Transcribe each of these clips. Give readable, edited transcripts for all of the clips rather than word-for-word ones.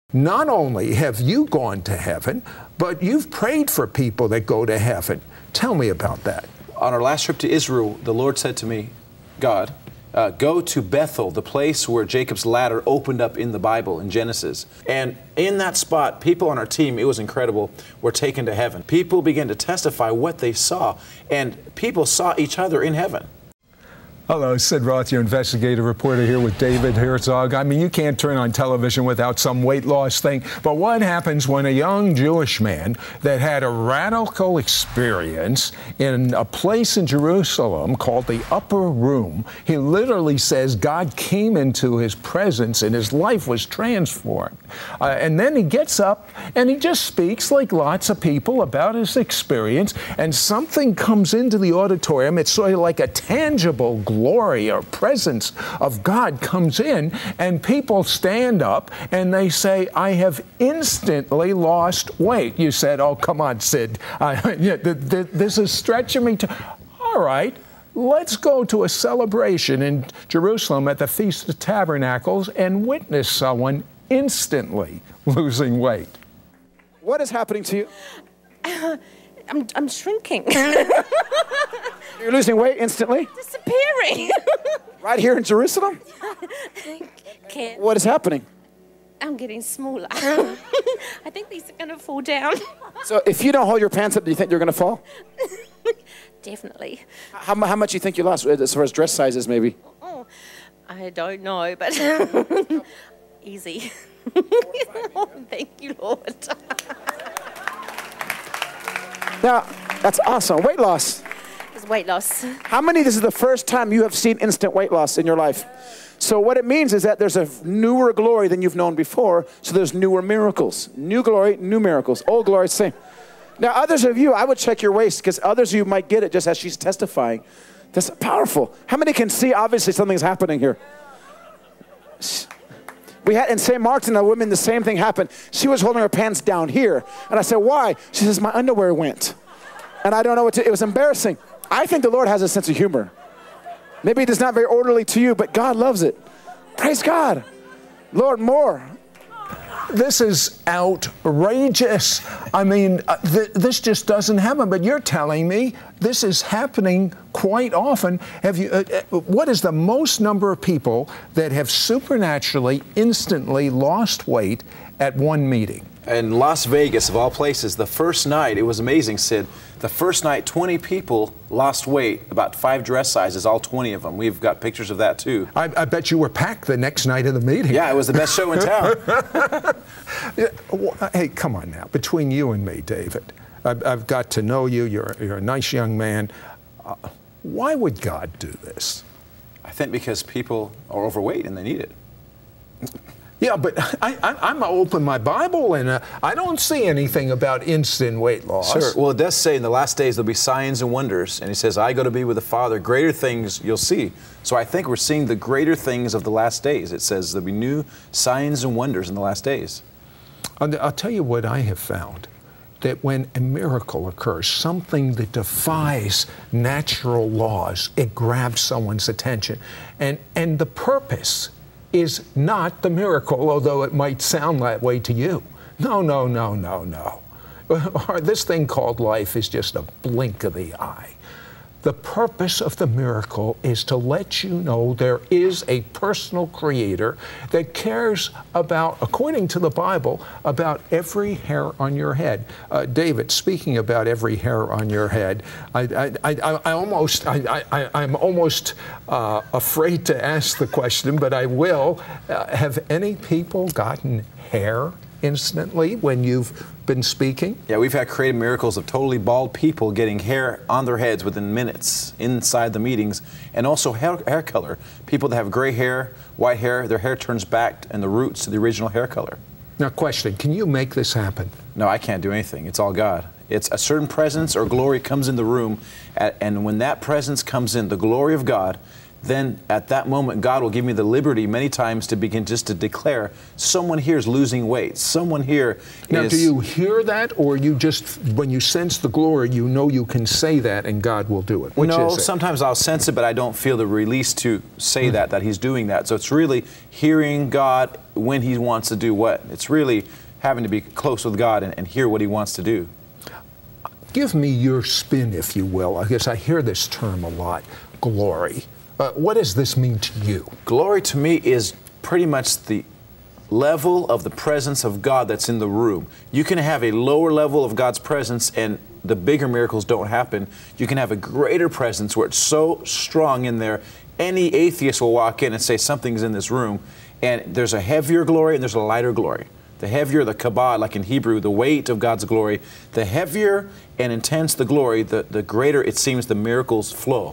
Not only have you gone to heaven, but you've prayed for people that go to heaven. Tell me about that. On our last trip to Israel, the Lord said to me, God, go to Bethel, the place where Jacob's ladder opened up in the Bible, in Genesis. And in that spot, people on our team, it was incredible, were taken to heaven. People began to testify what they saw, and people saw each other in heaven. Hello, Sid Roth, your investigative reporter here with David Herzog. I mean, you can't turn on television without some weight loss thing. But what happens when a young Jewish man that had a radical experience in a place in Jerusalem called the Upper Room, he literally says God came into his presence and his life was transformed. And then he gets up and he just speaks like lots of people about his experience, and something comes into the auditorium. It's sort of like a tangible glory or presence of God comes in, and people stand up and they say, I have instantly lost weight. You said, oh, come on, Sid. This is stretching me to... All right, let's go to a celebration in Jerusalem at the Feast of Tabernacles and witness someone instantly losing weight. What is happening to you? I'm shrinking. You're losing weight instantly? Disappearing. Right here in Jerusalem? Can't. What is happening? I'm getting smaller. I think these are going to fall down. So if you don't hold your pants up, do you think you're going to fall? Definitely. How much do you think you lost as far as dress sizes maybe? Oh, I don't know, but easy. Oh, thank you, Lord. Now, that's awesome. Weight loss. It's weight loss. How many, this is the first time you have seen instant weight loss in your life? So what it means is that there's a newer glory than you've known before, so there's newer miracles. New glory, new miracles. Old glory, same. Now, others of you, I would check your waist, because others of you might get it just as she's testifying. That's powerful. How many can see, obviously, something's happening here? We had in St. Martin, a woman, the same thing happened. She was holding her pants down here. And I said, why? She says, my underwear went. And I don't know what to, it was embarrassing. I think the Lord has a sense of humor. Maybe it is not very orderly to you, but God loves it. Praise God. Lord, more. This is outrageous. I mean, this just doesn't happen. But you're telling me this is happening quite often. Have you? What is the most number of people that have supernaturally, instantly lost weight at one meeting? In Las Vegas, of all places, the first night, it was amazing, Sid. The first night, 20 people lost weight, about 5 dress sizes, all 20 of them. We've got pictures of that, too. I bet you were packed the next night of the meeting. Yeah, it was the best show in town. Hey, come on now. Between you and me, David, I've got to know you. You're a nice young man. Why would God do this? I think because people are overweight and they need it. Yeah, but I'm open my Bible, and I don't see anything about instant weight loss. Sure. Well, it does say in the last days there'll be signs and wonders, and he says, I go to be with the Father, greater things you'll see. So I think we're seeing the greater things of the last days. It says there'll be new signs and wonders in the last days. I'll tell you what I have found, that when a miracle occurs, something that defies natural laws, it grabs someone's attention. And the purpose is not the miracle, although it might sound that way to you. No. This thing called life is just a blink of the eye. The purpose of the miracle is to let you know there is a personal creator that cares about, according to the Bible, about every hair on your head. David, speaking about every hair on your head, I'm almost afraid to ask the question, but I will. Have any people gotten hair instantly when you've been speaking? Yeah, we've had creative miracles of totally bald people getting hair on their heads within minutes inside the meetings, and also hair color. People that have gray hair, white hair, their hair turns back and the roots to the original hair color. Now, question, can you make this happen? No, I can't do anything. It's all God. It's a certain presence or glory comes in the room, and when that presence comes in, the glory of God, then at that moment, God will give me the liberty many times to begin just to declare, someone here is losing weight. Someone here now, is... do you hear that, or you just, when you sense the glory, you know you can say that and God will do it? Which no, is it? Sometimes I'll sense it, but I don't feel the release to say that He's doing that. So it's really hearing God when He wants to do what. It's really having to be close with God and hear what He wants to do. Give me your spin, if you will. I guess I hear this term a lot, glory. What does this mean to you? Glory to me is pretty much the level of the presence of God that's in the room. You can have a lower level of God's presence and the bigger miracles don't happen. You can have a greater presence where it's so strong in there, any atheist will walk in and say something's in this room, and there's a heavier glory and there's a lighter glory. The heavier the kabod, like in Hebrew, the weight of God's glory, the heavier and intense the glory, the greater it seems the miracles flow.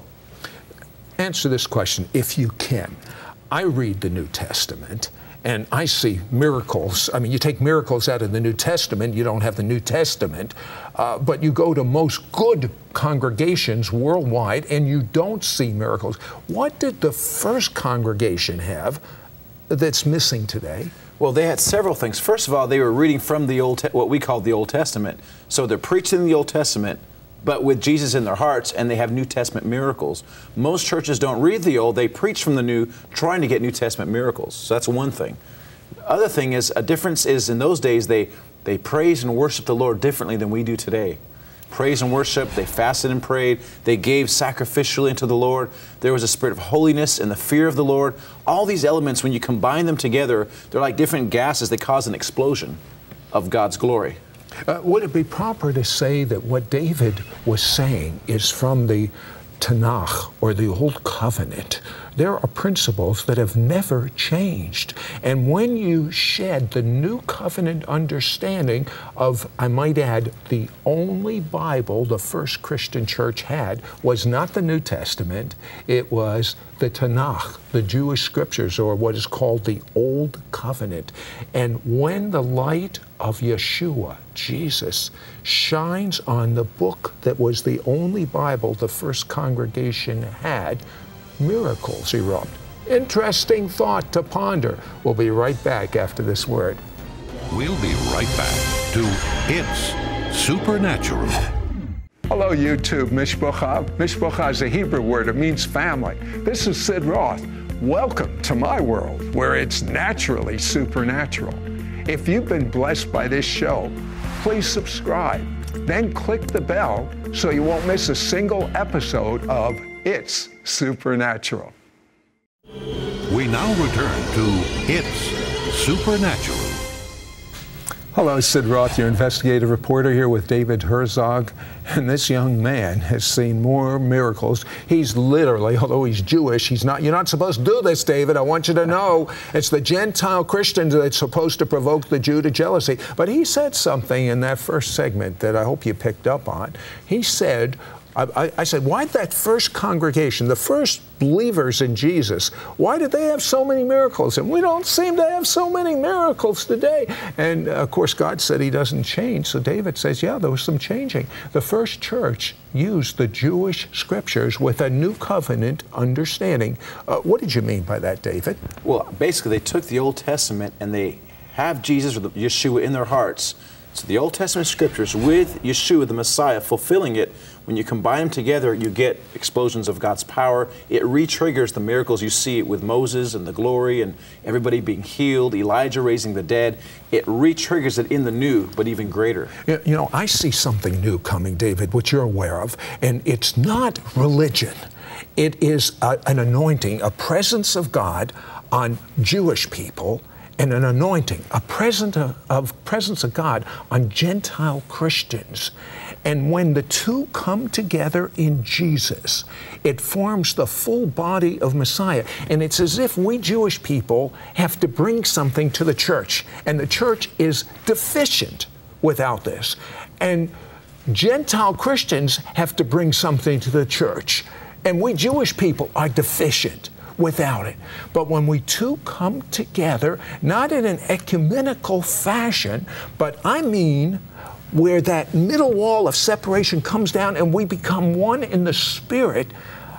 Answer this question, if you can. I read the New Testament, and I see miracles. I mean, you take miracles out of the New Testament, you don't have the New Testament, but you go to most good congregations worldwide, and you don't see miracles. What did the first congregation have that's missing today? Well, they had several things. First of all, they were reading from the what we call the Old Testament. So they're preaching the Old Testament, but with Jesus in their hearts, and they have New Testament miracles. Most churches don't read the Old, they preach from the New, trying to get New Testament miracles. So that's one thing. The other thing is, a difference is in those days, they praised and worshiped the Lord differently than we do today. Praise and worship, they fasted and prayed, they gave sacrificially unto the Lord. There was a spirit of holiness and the fear of the Lord. All these elements, when you combine them together, they're like different gases. They cause an explosion of God's glory. Would it be proper to say that what David was saying is from the Tanakh, or the Old Covenant? There are principles that have never changed. And when you shed the New Covenant understanding of, I might add, the only Bible the first Christian church had was not the New Testament, it was the Tanakh, the Jewish scriptures, or what is called the Old Covenant. And when the light of Yeshua, Jesus, shines on the book that was the only Bible the first congregation had, miracles erupt. Interesting thought to ponder. We'll be right back after this word. We'll be right back to It's Supernatural. Hello, YouTube. Mishpocha. Mishpocha is a Hebrew word. It means family. This is Sid Roth. Welcome to my world, where it's naturally supernatural. If you've been blessed by this show, please subscribe. Then click the bell so you won't miss a single episode of It's Supernatural. We now return to It's Supernatural. Hello, Sid Roth, your investigative reporter, here with David Herzog. And this young man has seen more miracles. He's literally, although he's Jewish, you're not supposed to do this, David. I want you to know it's the Gentile Christians that's supposed to provoke the Jew to jealousy. But he said something in that first segment that I hope you picked up on. He said, I said, why did that first congregation, the first believers in Jesus, why did they have so many miracles? And we don't seem to have so many miracles today. And of course, God said He doesn't change. So David says, yeah, there was some changing. The first church used the Jewish scriptures with a new covenant understanding. What did you mean by that, David? Well, basically, they took the Old Testament and they have Jesus or Yeshua in their hearts. So the Old Testament scriptures with Yeshua, the Messiah, fulfilling it, when you combine them together, you get explosions of God's power. It re-triggers the miracles you see with Moses and the glory and everybody being healed, Elijah raising the dead. It re-triggers it in the new, but even greater. You know, I see something new coming, David, which you're aware of, and it's not religion. It is an anointing, a presence of God on Jewish people, and an anointing, a presence of God on Gentile Christians. And when the two come together in Jesus, it forms the full body of Messiah. And it's as if we Jewish people have to bring something to the church, and the church is deficient without this. And Gentile Christians have to bring something to the church, and we Jewish people are deficient without it. But when we two come together, not in an ecumenical fashion, but I mean where that middle wall of separation comes down and we become one in the Spirit,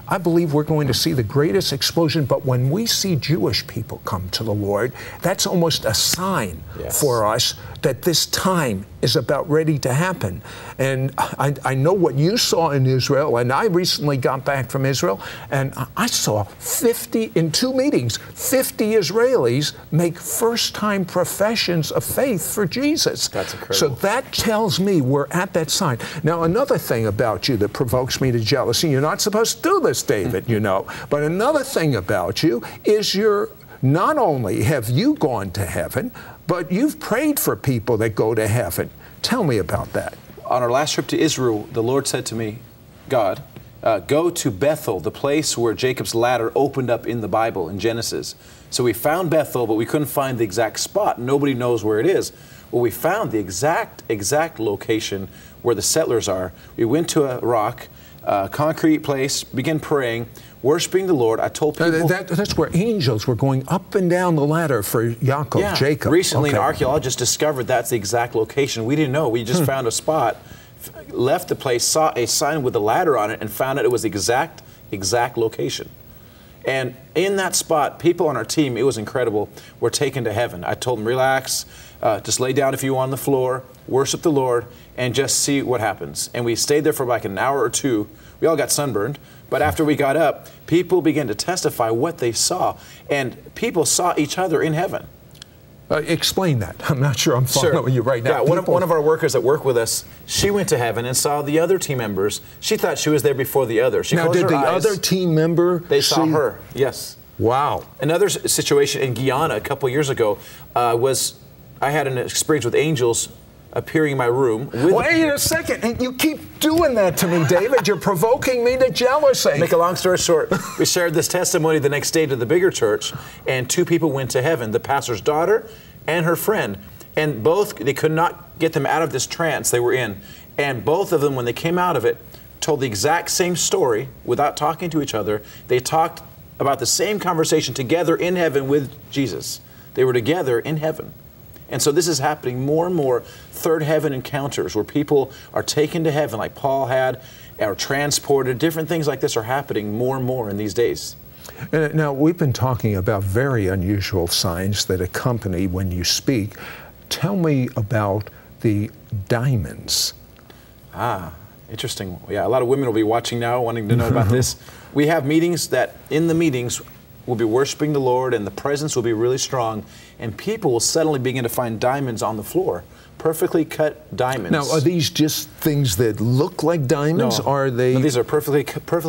I believe we're going to see the greatest explosion. But when we see Jewish people come to the Lord, that's almost a sign for us that this time is about ready to happen. And I know what you saw in Israel, and I recently got back from Israel, and I saw 50, in 2 meetings, 50 Israelis make first-time professions of faith for Jesus. That's incredible. So that tells me we're at that sign. Now, another thing about you that provokes me to jealousy, you're not supposed to do this, David, you know, but another thing about you is not only have you gone to heaven, but you've prayed for people that go to heaven. Tell me about that. On our last trip to Israel, the Lord said to me, God, go to Bethel, the place where Jacob's ladder opened up in the Bible, in Genesis. So we found Bethel, but we couldn't find the exact spot. Nobody knows where it is. Well, we found the exact location where the settlers are. We went to a rock, concrete place, began praying, worshiping the Lord. I told people... That's where angels were going up and down the ladder for Yaakov, Jacob. Recently, an archaeologist discovered that's the exact location. We didn't know. We just found a spot, left the place, saw a sign with a ladder on it, and found out it was the exact location. And in that spot, people on our team, it was incredible, were taken to heaven. I told them, relax, just lay down if you want on the floor, worship the Lord, and just see what happens. And we stayed there for like an hour or 2. We all got sunburned. But after we got up, people began to testify what they saw. And people saw each other in heaven. Explain that. I'm not sure I'm following you right now. Yeah, one of our workers that work with us, she went to heaven and saw the other team members. She thought she was there before the other. She now, closed did her the eyes. Other team member They saw her, yes. Wow. Another situation in Guyana a couple years ago was I had an experience with angels appearing in my room. Wait a second. You keep doing that to me, David. You're provoking me to jealousy. Make a long story short, we shared this testimony the next day to the bigger church, and 2 people went to heaven, the pastor's daughter and her friend. And both, they could not get them out of this trance they were in. And both of them, when they came out of it, told the exact same story without talking to each other. They talked about the same conversation together in heaven with Jesus. They were together in heaven. And so this is happening more and more, third heaven encounters where people are taken to heaven like Paul had, or transported. Different things like this are happening more and more in these days. Now, we've been talking about very unusual signs that accompany when you speak. Tell me about the diamonds. Interesting. Yeah, a lot of women will be watching now wanting to know about this. We have meetings that in the meetings we'll be worshiping the Lord and the presence will be really strong, and people will suddenly begin to find diamonds on the floor, perfectly cut diamonds. Now, are these just things that look like diamonds? No. Are they? No, these are perfectly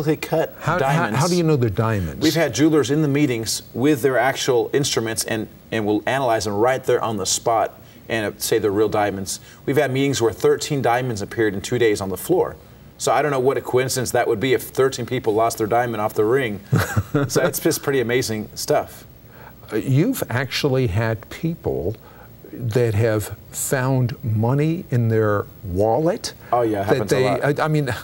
cut diamonds. How do you know they're diamonds? We've had jewelers in the meetings with their actual instruments and we'll analyze them right there on the spot and say they're real diamonds. We've had meetings where 13 diamonds appeared in 2 days on the floor. So I don't know what a coincidence that would be if 13 people lost their diamond off the ring. So it's just pretty amazing stuff. You've actually had people that have found money in their wallet. Oh yeah, it happens a lot. I mean,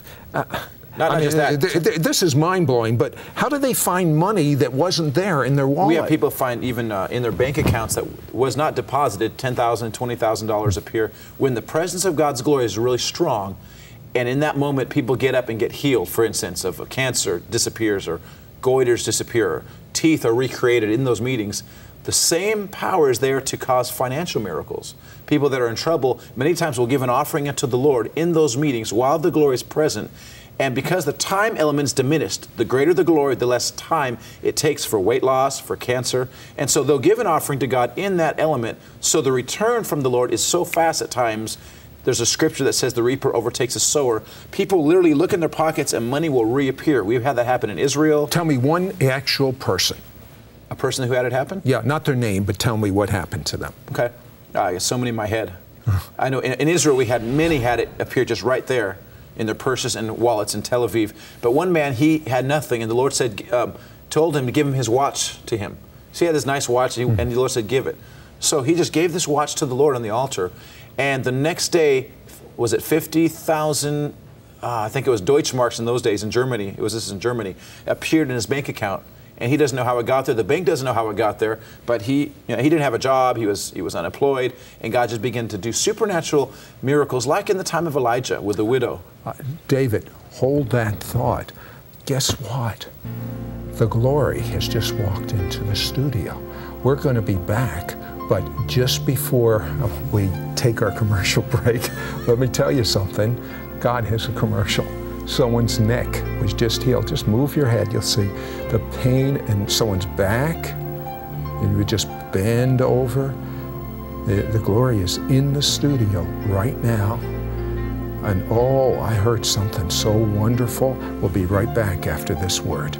Not just that. This is mind-blowing, but how do they find money that wasn't there in their wallet? We have people find even in their bank accounts that was not deposited $10,000, $20,000 appear when the presence of God's glory is really strong. And in that moment, people get up and get healed, for instance, of a cancer disappears or goiters disappear, or teeth are recreated in those meetings. The same power is there to cause financial miracles. People that are in trouble many times will give an offering unto the Lord in those meetings while the glory is present. And because the time element is diminished, the greater the glory, the less time it takes for weight loss, for cancer. And so they'll give an offering to God in that element. So the return from the Lord is so fast at times. There's a scripture that says the reaper overtakes the sower. People literally look in their pockets and money will reappear. We've had that happen in Israel. Tell me one actual person. A person who had it happen? Yeah, not their name, but tell me what happened to them. Okay. I got so many in my head. I know in Israel we had many had it appear just right there in their purses and wallets in Tel Aviv. But one man, he had nothing, and the Lord said, told him to give him his watch to him. So he had this nice watch, and the Lord said, give it. So he just gave this watch to the Lord on the altar. And the next day, was it 50,000, I think it was Deutschmarks in those days in Germany, this is in Germany, appeared in his bank account. And he doesn't know how it got there. The bank doesn't know how it got there. But he didn't have a job. He was unemployed. And God just began to do supernatural miracles like in the time of Elijah with the widow. David, hold that thought. guess what? The glory has just walked into the studio. We're going to be back, but just before we take our commercial break, let me tell you something. God has a commercial. Someone's neck was just healed. Just move your head. You'll see the pain in someone's back. And you would just bend over. The glory is in the studio right now. And oh, I heard something so wonderful. We'll be right back after this word.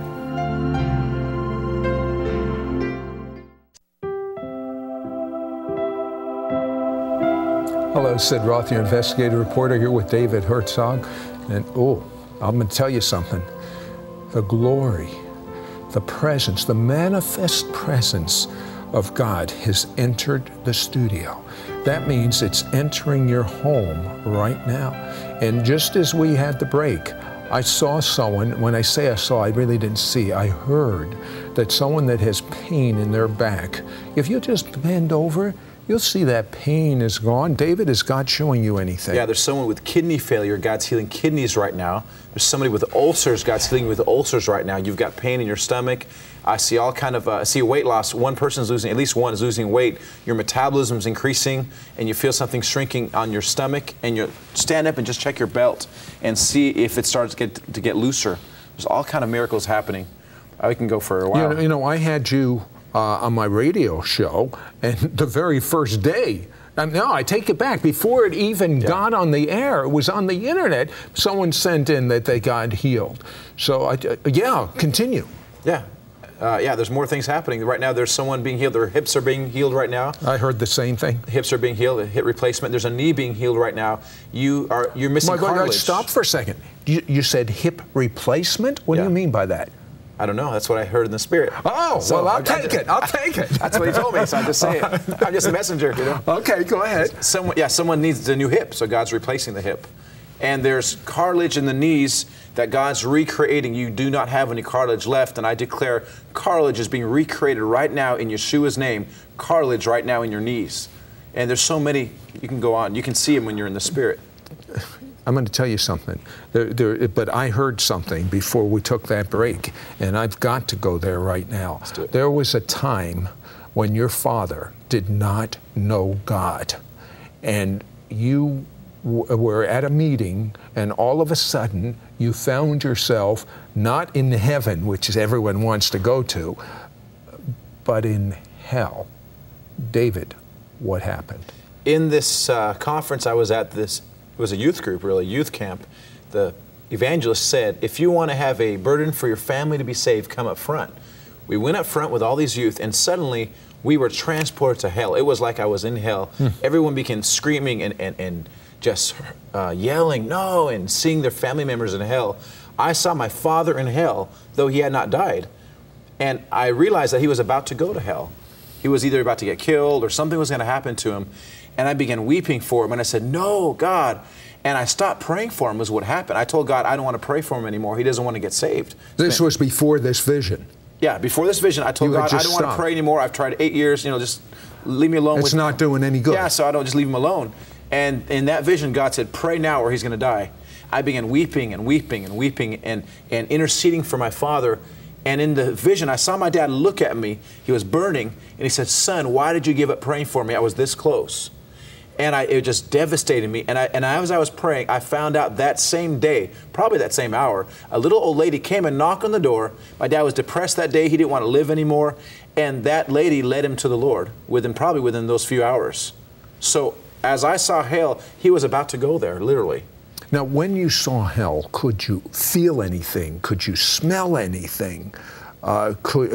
Hello, Sid Roth, your investigative reporter, here with David Herzog. And oh, I'm going to tell you something. The glory, the presence, the manifest presence of God has entered the studio. That means it's entering your home right now. And just as we had the break, I saw someone, when I say I saw, I really didn't see, I heard that someone that has pain in their back, if you just bend over, you'll see that pain is gone. David, is God showing you anything? Yeah, there's someone with kidney failure. God's healing kidneys right now. There's somebody with ulcers. God's healing you with ulcers right now. You've got pain in your stomach. I see all kind of, I see weight loss. One person's losing, at least one is losing weight. Your metabolism's increasing, and you feel something shrinking on your stomach. And you stand up and just check your belt and see if it starts to get looser. There's all kind of miracles happening. We can go for a while. You know, I had you on my radio show, and the very first day, no, I take it back. Before it even got on the air, it was on the internet, someone sent in that they got healed. So, continue. Yeah, there's more things happening. Right now, there's someone being healed. Their hips are being healed right now. I heard the same thing. Hips are being healed, a hip replacement. There's a knee being healed right now. You're missing cartilage. Stop for a second. You said hip replacement? What do you mean by that? I don't know. That's what I heard in the spirit. Oh, so well, I'll take it. I'll take it. That's what he told me, so I just say it. I'm just a messenger, you know. Okay, go ahead. Someone needs a new hip, so God's replacing the hip. And there's cartilage in the knees that God's recreating. You do not have any cartilage left, and I declare cartilage is being recreated right now in Yeshua's name. Cartilage right now in your knees. And there's so many, you can go on. You can see them when you're in the spirit. I'm going to tell you something, but I heard something before we took that break, and I've got to go there right now. Let's do it. There was a time when your father did not know God, and you were at a meeting, and all of a sudden you found yourself not in heaven, which is everyone wants to go to, but in hell. David, what happened? In this conference I was at, it was a youth group, really, youth camp. The evangelist said, if you want to have a burden for your family to be saved, come up front. We went up front with all these youth, and suddenly we were transported to hell. It was like I was in hell. Everyone began screaming and just yelling, no, and seeing their family members in hell. I saw my father in hell, though he had not died. And I realized that he was about to go to hell. He was either about to get killed or something was going to happen to him. And I began weeping for him, and I said, no, God. And I stopped praying for him was what happened. I told God, I don't want to pray for him anymore. He doesn't want to get saved. This was before this vision. Yeah, before this vision, I told God, I don't want to pray anymore. I've tried 8 years, just leave me alone. It's not doing any good. Yeah, so I don't just leave him alone. And in that vision, God said, pray now or he's going to die. I began weeping and weeping and weeping and interceding for my father. And in the vision, I saw my dad look at me. He was burning, and he said, son, why did you give up praying for me? I was this close. And it just devastated me. And as I was praying, I found out that same day, probably that same hour, a little old lady came and knocked on the door. My dad was depressed that day. He didn't want to live anymore. And that lady led him to the Lord probably within those few hours. So as I saw hell, he was about to go there, literally. Now, when you saw hell, could you feel anything? Could you smell anything? How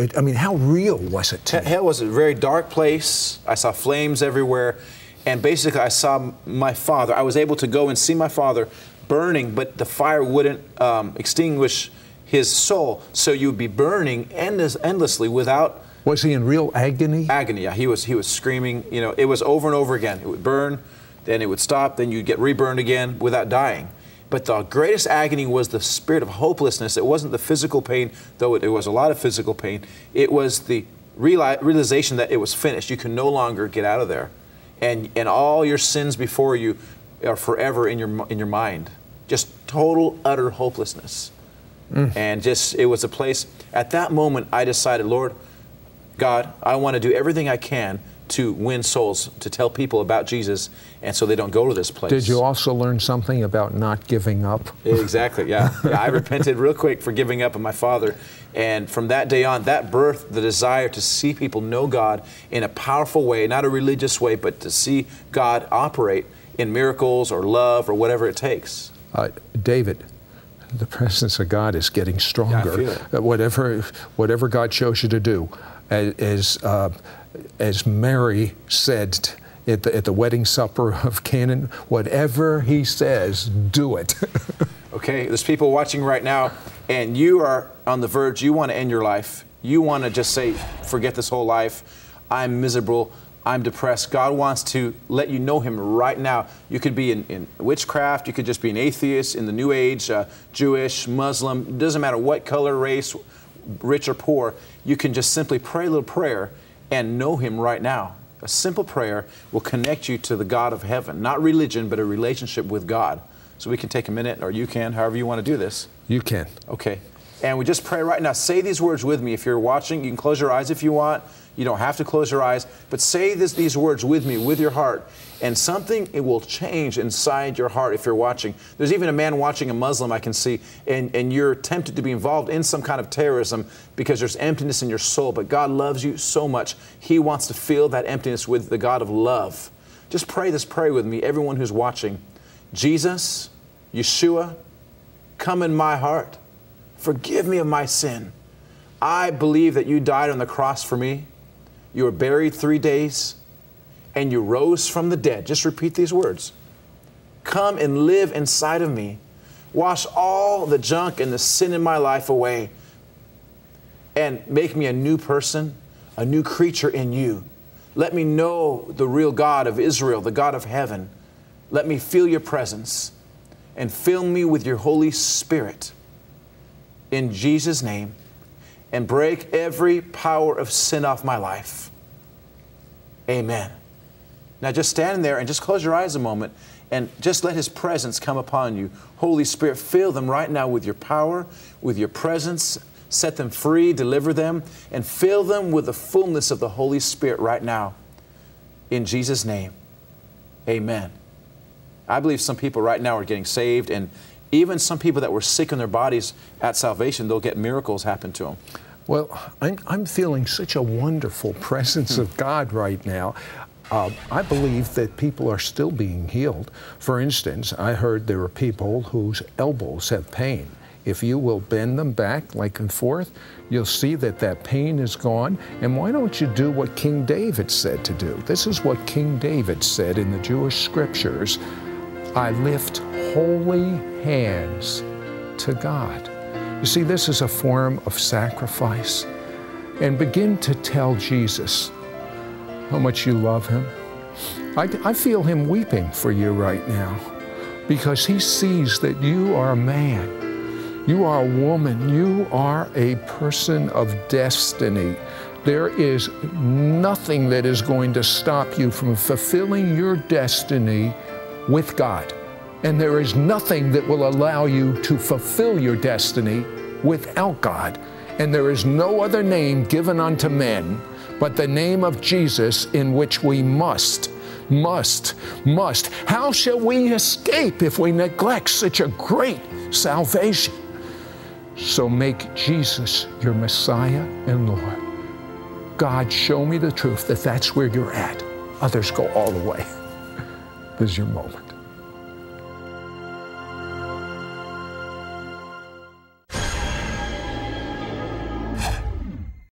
real was it to you? Hell was a very dark place. I saw flames everywhere. And basically, I saw my father. I was able to go and see my father burning, but the fire wouldn't extinguish his soul. So you would be burning endlessly without... Was he in real agony? Agony, yeah. He was screaming. It was over and over again. It would burn, then it would stop, then you'd get reburned again without dying. But the greatest agony was the spirit of hopelessness. It wasn't the physical pain, though it was a lot of physical pain. It was the realization that it was finished. You can no longer get out of there. And all your sins before you are forever in your mind. Just total, utter hopelessness. And just, it was a place, at that moment, I decided, Lord, God, I want to do everything I can to win souls, to tell people about Jesus, and so they don't go to this place. Did you also learn something about not giving up? Exactly, yeah. I repented real quick for giving up on my father. And from that day on, that birthed the desire to see people know God in a powerful way, not a religious way, but to see God operate in miracles or love or whatever it takes. David, the presence of God is getting stronger. Yeah, I feel it. Whatever God shows you to do, as Mary said at the wedding supper of Canaan, whatever he says, do it. Okay, there's people watching right now, and you are on the verge, you want to end your life. You want to just say, forget this whole life. I'm miserable. I'm depressed. God wants to let you know Him right now. You could be in witchcraft. You could just be an atheist in the New Age, Jewish, Muslim. It doesn't matter what color, race, rich or poor. You can just simply pray a little prayer and know Him right now. A simple prayer will connect you to the God of heaven. Not religion, but a relationship with God. So we can take a minute, or you can, however you want to do this. You can. Okay. And we just pray right now. Say these words with me. If you're watching, you can close your eyes if you want. You don't have to close your eyes. But say these words with me, with your heart. And something, it will change inside your heart if you're watching. There's even a man watching, a Muslim I can see, and you're tempted to be involved in some kind of terrorism because there's emptiness in your soul. But God loves you so much. He wants to fill that emptiness with the God of love. Just pray this prayer with me, everyone who's watching. Jesus, Yeshua, come in my heart. Forgive me of my sin. I believe that you died on the cross for me. You were buried 3 days, and you rose from the dead. Just repeat these words. Come and live inside of me. Wash all the junk and the sin in my life away, and make me a new person, a new creature in you. Let me know the real God of Israel, the God of heaven. Let me feel your presence, and fill me with your Holy Spirit. In Jesus' name, and break every power of sin off my life. Amen. Now just stand there and just close your eyes a moment and just let His presence come upon you. Holy Spirit, fill them right now with your power, with your presence. Set them free, deliver them, and fill them with the fullness of the Holy Spirit right now. In Jesus' name, amen. I believe some people right now are getting saved, and even some people that were sick in their bodies at salvation, they'll get miracles happen to them. Well, I'm feeling such a wonderful presence of God right now. I believe that people are still being healed. For instance, I heard there are people whose elbows have pain. If you will bend them back like and forth, you'll see that that pain is gone. And why don't you do what King David said to do? This is what King David said in the Jewish scriptures. I lift holy hands to God. You see, this is a form of sacrifice. And begin to tell Jesus how much you love Him. I feel Him weeping for you right now because He sees that you are a man, you are a woman, you are a person of destiny. There is nothing that is going to stop you from fulfilling your destiny with God. And there is nothing that will allow you to fulfill your destiny without God. And there is no other name given unto men but the name of Jesus, in which we must. How shall we escape if we neglect such a great salvation? So make Jesus your Messiah and Lord. God, show me the truth that that's where you're at. Others go all the way. This is your moment.